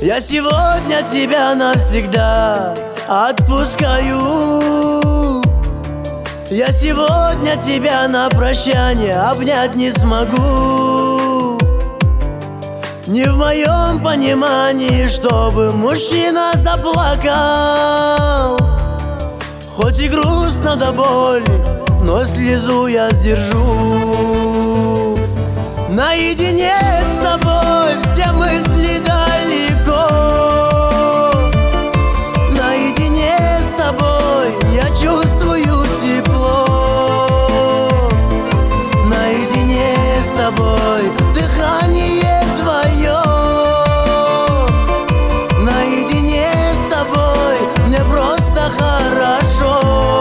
Я сегодня тебя навсегда отпускаю. Я сегодня тебя на прощание обнять не смогу. Не в моем понимании, чтобы мужчина заплакал. Хоть и грустно до боли, но слезу я сдержу. Наедине с тобой все мысли далеко. Наедине с тобой я чувствую тепло. Наедине с тобой дыхание твое. Наедине с тобой мне просто хорошо.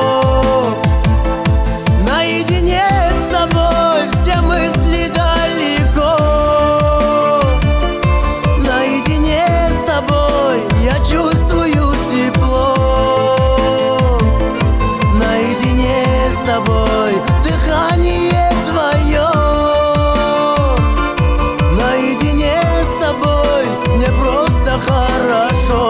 Наедине с тобой все мысли далеко. Наедине с тобой я чувствую тепло. Наедине с тобой дыхание твое. Наедине с тобой мне просто хорошо.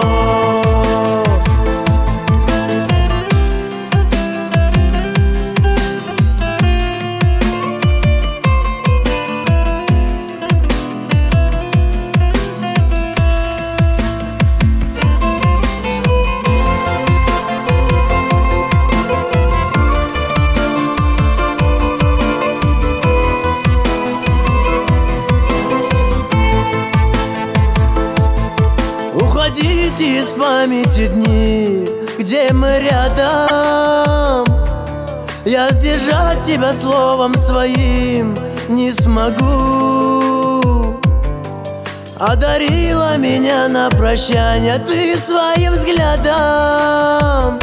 Уходите из памяти дни, где мы рядом. Я сдержать тебя словом своим не смогу. Одарила меня на прощание ты своим взглядом.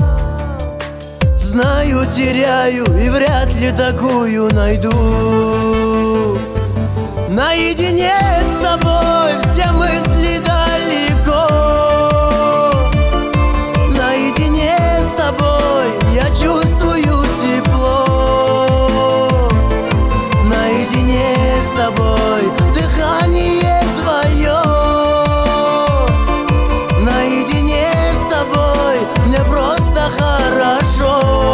Знаю, теряю и вряд ли такую найду. Наедине с тобой все мысли далеко. Наедине с тобой я чувствую тепло. Наедине с тобой дыхание твое. Наедине с тобой мне просто хорошо.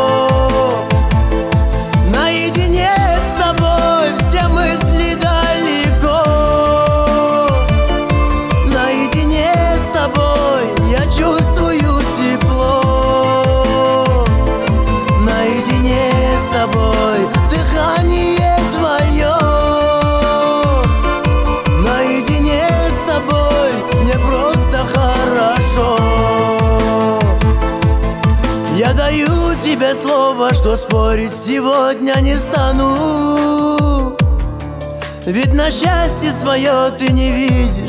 Наедине с тобой все мысли далеко. Наедине с тобой я чувствую тепло. Наедине с тобой дыхание твое. Наедине с тобой мне просто хорошо. Я даю тебе слово, что спорить сегодня не стану. Ведь на счастье свое ты не видишь